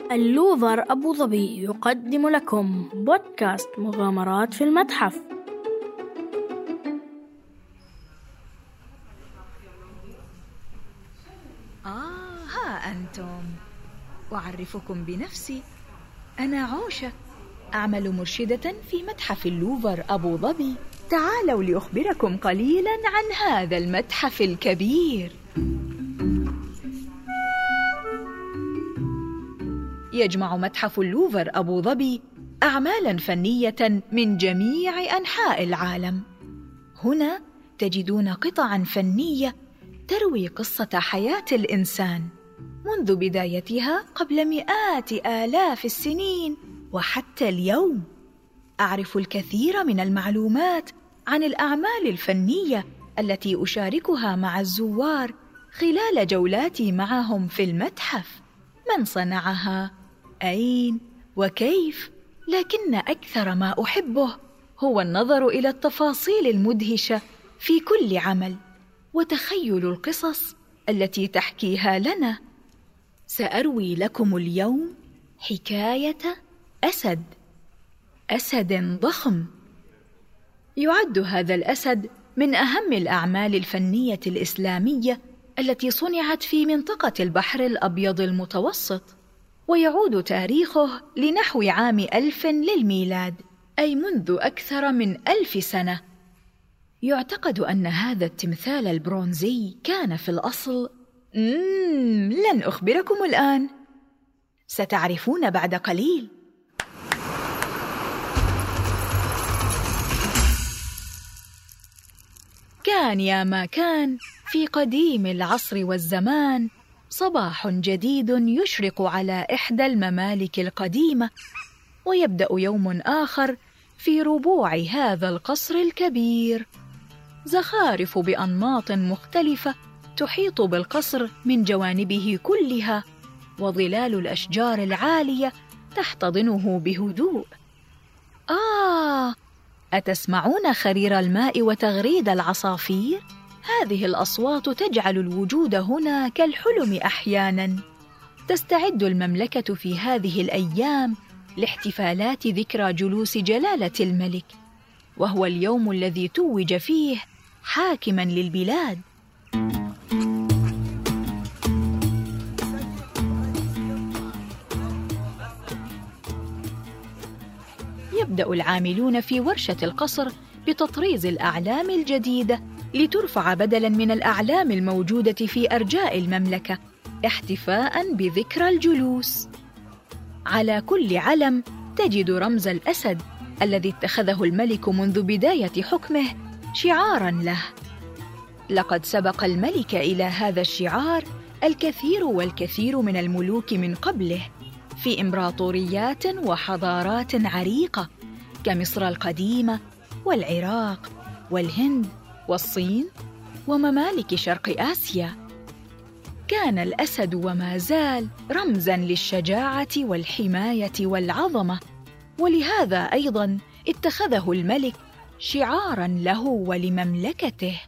اللوفر أبو ظبي يقدم لكم بودكاست مغامرات في المتحف. ها أنتم، أعرفكم بنفسي. أنا عوشة، أعمل مرشدة في متحف اللوفر أبو ظبي. تعالوا لأخبركم قليلا عن هذا المتحف الكبير. يجمع متحف اللوفر أبو ظبي أعمالا فنية من جميع أنحاء العالم. هنا تجدون قطعا فنية تروي قصة حياة الإنسان منذ بدايتها قبل مئات آلاف السنين وحتى اليوم. أعرف الكثير من المعلومات عن الأعمال الفنية التي أشاركها مع الزوار خلال جولاتي معهم في المتحف. من صنعها؟ أين؟ وكيف؟ لكن أكثر ما أحبه هو النظر إلى التفاصيل المدهشة في كل عمل وتخيل القصص التي تحكيها لنا. سأروي لكم اليوم حكاية أسد ضخم. يعد هذا الأسد من أهم الأعمال الفنية الإسلامية التي صنعت في منطقة البحر الأبيض المتوسط، ويعود تاريخه لنحو عام 1000 للميلاد، أي منذ أكثر من 1000 سنة. يعتقد أن هذا التمثال البرونزي كان في الأصل لن أخبركم الآن، ستعرفون بعد قليل. كان يا ما كان، في قديم العصر والزمان، صباح جديد يشرق على إحدى الممالك القديمة، ويبدأ يوم آخر في ربوع هذا القصر الكبير. زخارف بأنماط مختلفة تحيط بالقصر من جوانبه كلها، وظلال الأشجار العالية تحتضنه بهدوء. أتسمعون خرير الماء وتغريد العصافير؟ هذه الأصوات تجعل الوجود هنا كالحلم أحياناً. تستعد المملكة في هذه الأيام لاحتفالات ذكرى جلوس جلالة الملك، وهو اليوم الذي توج فيه حاكماً للبلاد. يبدأ العاملون في ورشة القصر بتطريز الأعلام الجديدة لترفع بدلاً من الأعلام الموجودة في أرجاء المملكة، احتفاءً بذكرى الجلوس. على كل علم تجد رمز الأسد الذي اتخذه الملك منذ بداية حكمه شعاراً له. لقد سبق الملك إلى هذا الشعار الكثير والكثير من الملوك من قبله في إمبراطوريات وحضارات عريقة كمصر القديمة والعراق والهند والصين وممالك شرق آسيا. كان الأسد وما زال رمزاً للشجاعة والحماية والعظمة، ولهذا أيضاً اتخذه الملك شعاراً له ولمملكته.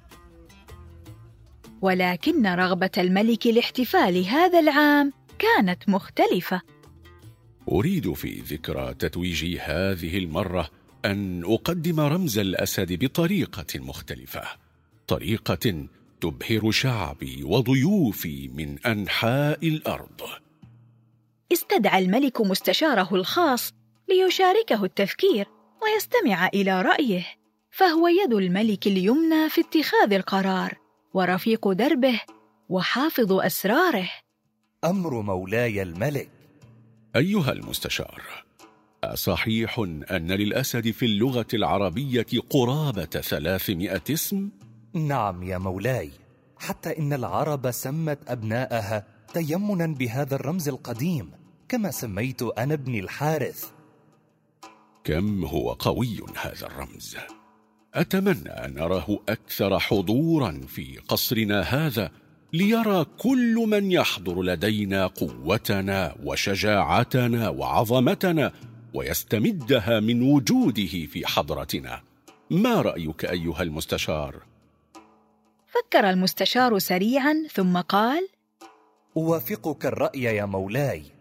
ولكن رغبة الملك لاحتفال هذا العام كانت مختلفة. أريد في ذكرى تتويجي هذه المرة أن أقدم رمز الأسد بطريقة مختلفة، طريقة تبهر شعبي وضيوفي من أنحاء الأرض. استدعى الملك مستشاره الخاص ليشاركه التفكير ويستمع إلى رأيه، فهو يد الملك اليمنى في اتخاذ القرار ورفيق دربه وحافظ أسراره. أمر مولاي الملك. أيها المستشار، أصحيح أن للأسد في اللغة العربية قرابة 300 اسم؟ نعم يا مولاي، حتى إن العرب سمت أبناءها تيمنا بهذا الرمز القديم، كما سميت أنا ابني الحارث. كم هو قوي هذا الرمز! أتمنى أن نراه أكثر حضوراً في قصرنا هذا، ليرى كل من يحضر لدينا قوتنا وشجاعتنا وعظمتنا، ويستمدها من وجوده في حضرتنا. ما رأيك أيها المستشار؟ فكر المستشار سريعاً ثم قال: أوافقك الرأي يا مولاي،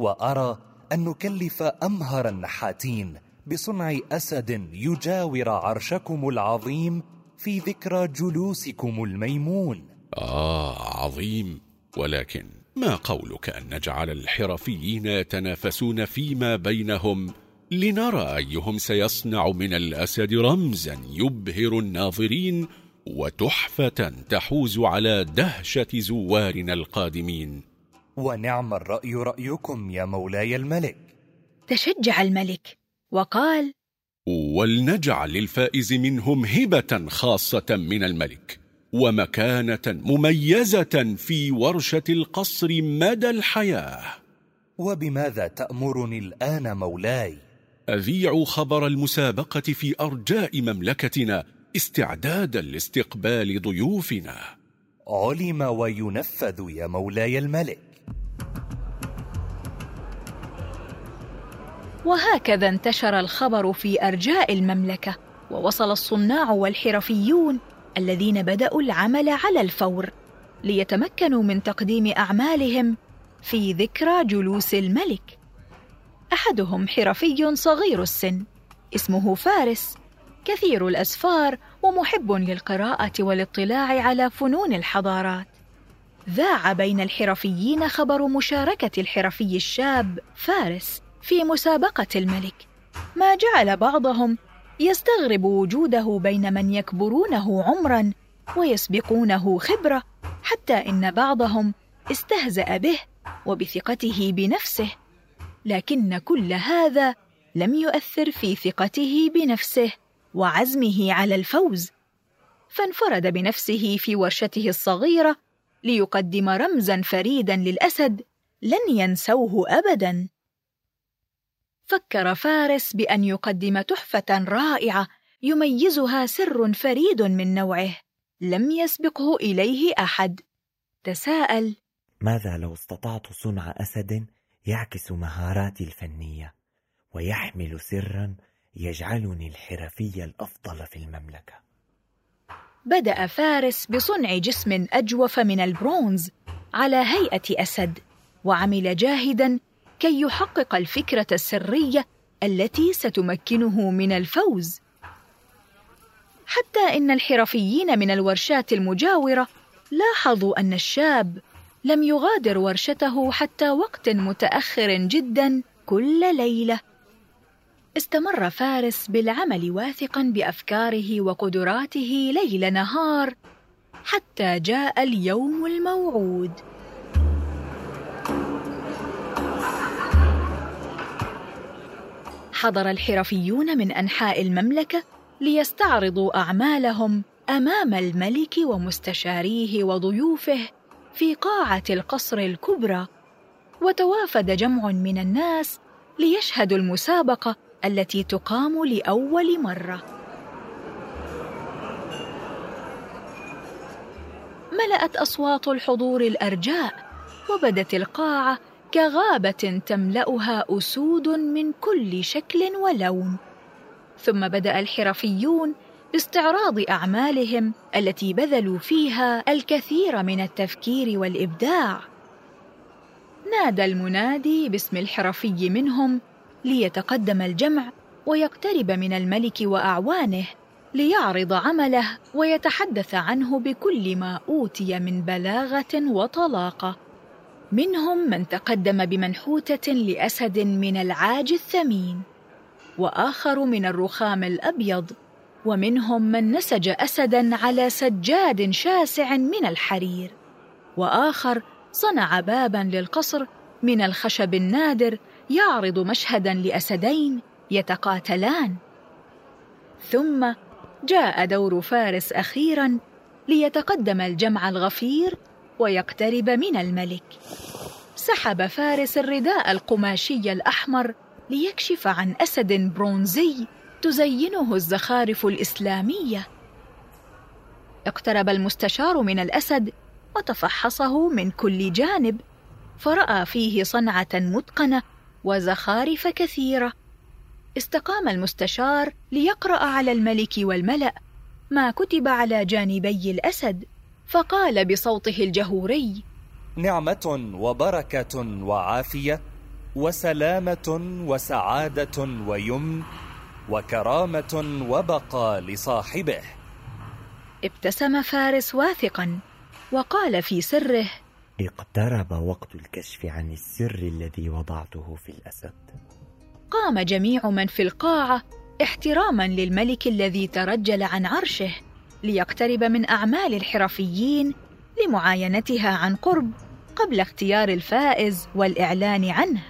وأرى أن نكلف أمهر النحاتين بصنع أسد يجاور عرشكم العظيم في ذكرى جلوسكم الميمون. عظيم، ولكن ما قولك أن نجعل الحرفيين يتنافسون فيما بينهم لنرى أيهم سيصنع من الأسد رمزا يبهر الناظرين وتحفة تحوز على دهشة زوارنا القادمين؟ ونعم الرأي رأيكم يا مولاي الملك. تشجع الملك وقال: ولنجعل للفائز منهم هبة خاصة من الملك ومكانة مميزة في ورشة القصر مدى الحياة. وبماذا تأمرني الآن مولاي؟ أذيع خبر المسابقة في أرجاء مملكتنا استعدادا لاستقبال ضيوفنا. علم وينفذ يا مولاي الملك. وهكذا انتشر الخبر في أرجاء المملكة، ووصل الصناع والحرفيون الذين بدأوا العمل على الفور ليتمكنوا من تقديم أعمالهم في ذكرى جلوس الملك. أحدهم حرفي صغير السن اسمه فارس، كثير الأسفار ومحب للقراءة والاطلاع على فنون الحضارات. ذاع بين الحرفيين خبر مشاركة الحرفي الشاب فارس في مسابقة الملك، ما جعل بعضهم يستغرب وجوده بين من يكبرونه عمراً ويسبقونه خبرة، حتى إن بعضهم استهزأ به وبثقته بنفسه. لكن كل هذا لم يؤثر في ثقته بنفسه وعزمه على الفوز، فانفرد بنفسه في ورشته الصغيرة ليقدم رمزاً فريداً للأسد لن ينسوه أبداً. فكر فارس بأن يقدم تحفة رائعة يميزها سر فريد من نوعه لم يسبقه إليه أحد. تساءل: ماذا لو استطعت صنع أسد يعكس مهاراتي الفنية ويحمل سراً يجعلني الحرفي الأفضل في المملكة؟ بدأ فارس بصنع جسم أجوف من البرونز على هيئة أسد، وعمل جاهداً كي يحقق الفكرة السرية التي ستمكنه من الفوز. حتى إن الحرفيين من الورشات المجاورة لاحظوا أن الشاب لم يغادر ورشته حتى وقت متأخر جداً كل ليلة. استمر فارس بالعمل واثقاً بأفكاره وقدراته ليل نهار حتى جاء اليوم الموعود. حضر الحرفيون من أنحاء المملكة ليستعرضوا أعمالهم أمام الملك ومستشاريه وضيوفه في قاعة القصر الكبرى، وتوافد جمع من الناس ليشهدوا المسابقة التي تقام لأول مرة. ملأت أصوات الحضور الأرجاء، وبدت القاعة كغابة تملأها أسود من كل شكل ولون. ثم بدأ الحرفيون باستعراض أعمالهم التي بذلوا فيها الكثير من التفكير والإبداع. نادى المنادي باسم الحرفي منهم ليتقدم الجمع ويقترب من الملك وأعوانه ليعرض عمله ويتحدث عنه بكل ما أوتي من بلاغة وطلاقة. منهم من تقدم بمنحوتة لأسد من العاج الثمين، وآخر من الرخام الأبيض، ومنهم من نسج أسداً على سجاد شاسع من الحرير، وآخر صنع باباً للقصر من الخشب النادر يعرض مشهداً لأسدين يتقاتلان. ثم جاء دور فارس أخيراً ليتقدم الجمع الغفير ويقترب من الملك. سحب فارس الرداء القماشي الأحمر ليكشف عن أسد برونزي تزينه الزخارف الإسلامية. اقترب المستشار من الأسد وتفحصه من كل جانب، فرأى فيه صنعة متقنة وزخارف كثيرة. استقام المستشار ليقرأ على الملك والملأ ما كتب على جانبي الأسد، فقال بصوته الجهوري: نعمة وبركة وعافية وسلامة وسعادة ويمن وكرامة وبقى لصاحبه. ابتسم فارس واثقا وقال في سره: اقترب وقت الكشف عن السر الذي وضعته في الأسد. قام جميع من في القاعة احتراما للملك الذي ترجل عن عرشه ليقترب من أعمال الحرفيين لمعاينتها عن قرب قبل اختيار الفائز والإعلان عنه.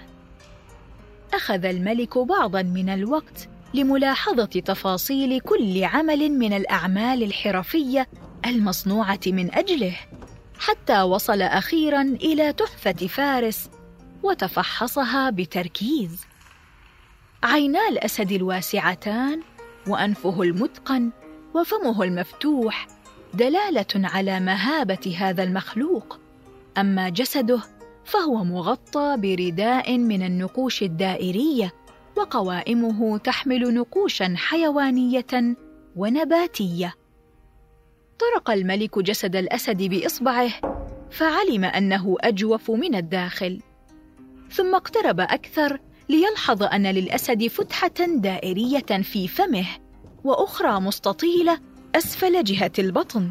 أخذ الملك بعضا من الوقت لملاحظة تفاصيل كل عمل من الأعمال الحرفية المصنوعة من أجله، حتى وصل أخيراً إلى تحفة فارس وتفحصها بتركيز. عينا الأسد الواسعتان وأنفه المتقن وفمه المفتوح دلالة على مهابة هذا المخلوق، أما جسده فهو مغطى برداء من النقوش الدائرية، وقوائمه تحمل نقوشاً حيوانية ونباتية. طرق الملك جسد الأسد بإصبعه فعلم أنه أجوف من الداخل، ثم اقترب أكثر ليلحظ أن للأسد فتحة دائرية في فمه وأخرى مستطيلة أسفل جهة البطن.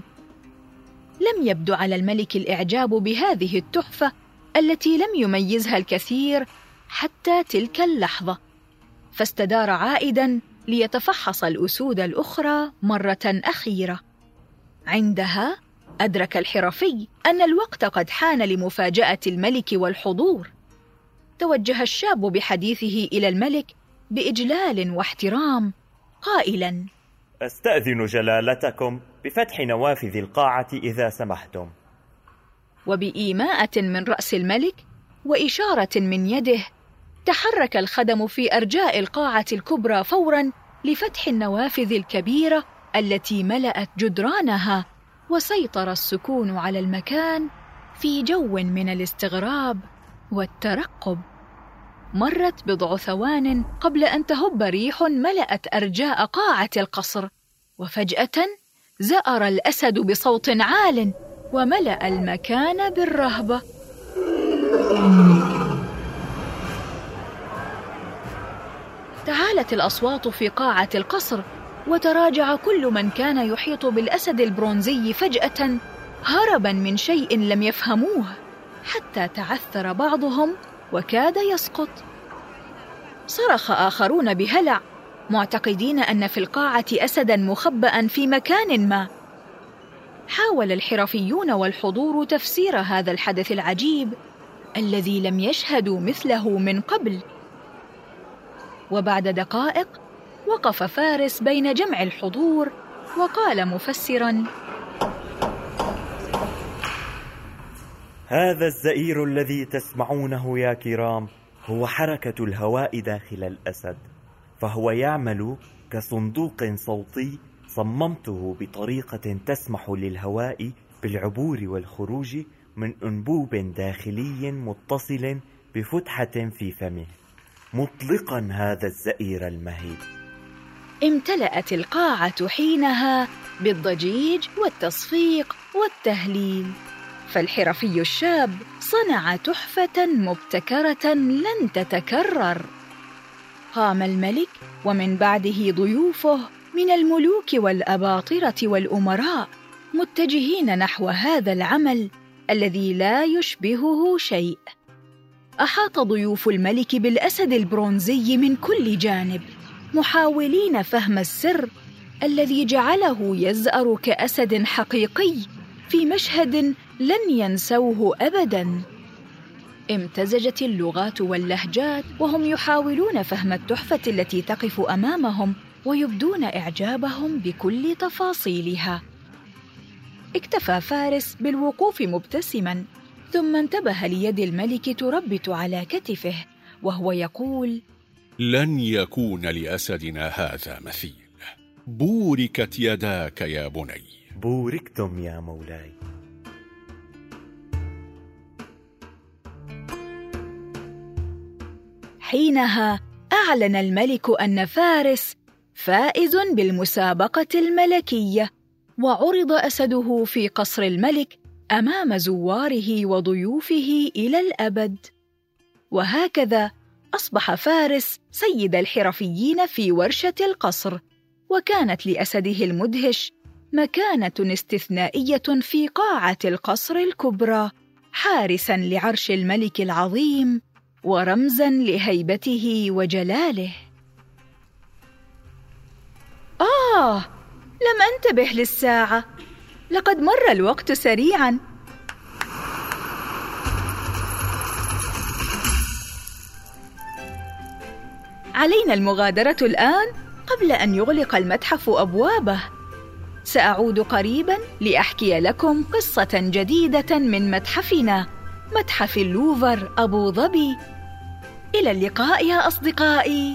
لم يبدو على الملك الإعجاب بهذه التحفة التي لم يميزها الكثير حتى تلك اللحظة، فاستدار عائداً ليتفحص الأسود الأخرى مرة أخيرة. عندها أدرك الحرفي أن الوقت قد حان لمفاجأة الملك والحضور. توجه الشاب بحديثه إلى الملك بإجلال واحترام قائلاً: أستأذن جلالتكم بفتح نوافذ القاعة إذا سمحتم. وبإيماءة من رأس الملك وإشارة من يده تحرك الخدم في أرجاء القاعة الكبرى فوراً لفتح النوافذ الكبيرة التي ملأت جدرانها، وسيطر السكون على المكان في جو من الاستغراب والترقب. مرت بضع ثوان قبل أن تهب ريح ملأت أرجاء قاعة القصر، وفجأة زأر الأسد بصوت عال وملأ المكان بالرهبة. تعالت الأصوات في قاعة القصر، وتراجع كل من كان يحيط بالأسد البرونزي فجأة هربا من شيء لم يفهموه، حتى تعثر بعضهم وكاد يسقط. صرخ آخرون بهلع معتقدين أن في القاعة أسدا مخبأ في مكان ما. حاول الحرفيون والحضور تفسير هذا الحدث العجيب الذي لم يشهدوا مثله من قبل. وبعد دقائق وقف فارس بين جمع الحضور وقال مفسراً: هذا الزئير الذي تسمعونه يا كرام هو حركة الهواء داخل الأسد، فهو يعمل كصندوق صوتي صممته بطريقة تسمح للهواء بالعبور والخروج من أنبوب داخلي متصل بفتحة في فمه، مطلقا هذا الزئير المهيب. امتلأت القاعة حينها بالضجيج والتصفيق والتهليل، فالحرفي الشاب صنع تحفة مبتكرة لن تتكرر. قام الملك ومن بعده ضيوفه من الملوك والأباطرة والأمراء متجهين نحو هذا العمل الذي لا يشبهه شيء. أحاط ضيوف الملك بالأسد البرونزي من كل جانب، محاولين فهم السر الذي جعله يزأر كأسد حقيقي في مشهد لن ينسوه أبداً. امتزجت اللغات واللهجات وهم يحاولون فهم التحفة التي تقف أمامهم ويبدون إعجابهم بكل تفاصيلها. اكتفى فارس بالوقوف مبتسماً، ثم انتبه ليد الملك تربت على كتفه وهو يقول: لن يكون لأسدنا هذا مثيل. بوركت يداك يا بني. بوركتم يا مولاي. حينها أعلن الملك أن فارس فائز بالمسابقة الملكية، وعرض أسده في قصر الملك أمام زواره وضيوفه إلى الأبد. وهكذا أصبح فارس سيد الحرفيين في ورشة القصر، وكانت لأسده المدهش مكانة استثنائية في قاعة القصر الكبرى، حارساً لعرش الملك العظيم ورمزاً لهيبته وجلاله. لم أنتبه للساعة، لقد مر الوقت سريعاً. علينا المغادرة الآن قبل أن يغلق المتحف أبوابه. سأعود قريباً لأحكي لكم قصة جديدة من متحفنا، متحف اللوفر أبو ظبي. إلى اللقاء يا أصدقائي.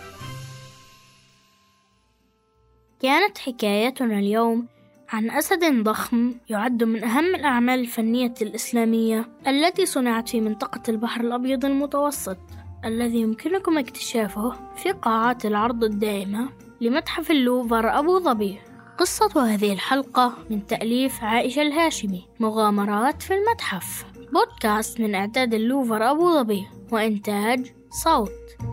كانت حكايتنا اليوم عن أسد ضخم يعد من أهم الأعمال الفنية الإسلامية التي صنعت في منطقة البحر الأبيض المتوسط، الذي يمكنكم اكتشافه في قاعات العرض الدائمة لمتحف اللوفر أبو ظبي. قصة هذه الحلقة من تأليف عائشة الهاشمي، مغامرات في المتحف، بودكاست من إعداد اللوفر أبو ظبي وإنتاج صوت.